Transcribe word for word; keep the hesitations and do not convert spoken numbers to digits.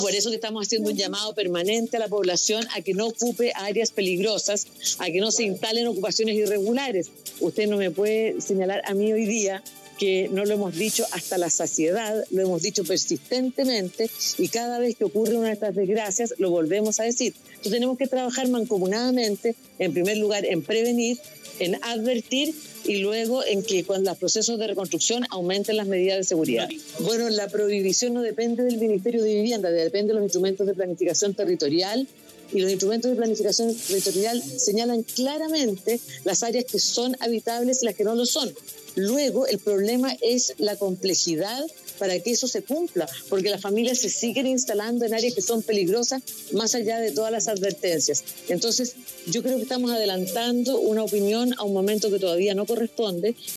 Por eso que estamos haciendo un llamado permanente a la población a que no ocupe áreas peligrosas, a que no se instalen ocupaciones irregulares. Usted no me puede señalar a mí hoy día que no lo hemos dicho hasta la saciedad, lo hemos dicho persistentemente y cada vez que ocurre una de estas desgracias lo volvemos a decir. Entonces tenemos que trabajar mancomunadamente, en primer lugar en prevenir, en advertir y luego en que cuando los procesos de reconstrucción aumenten las medidas de seguridad. Bueno, la prohibición no depende del Ministerio de Vivienda, depende de los instrumentos de planificación territorial, y los instrumentos de planificación territorial señalan claramente las áreas que son habitables y las que no lo son. Luego, el problema es la complejidad para que eso se cumpla, porque las familias se siguen instalando en áreas que son peligrosas más allá de todas las advertencias. Entonces, yo creo que estamos adelantando una opinión a un momento que todavía no corresponde.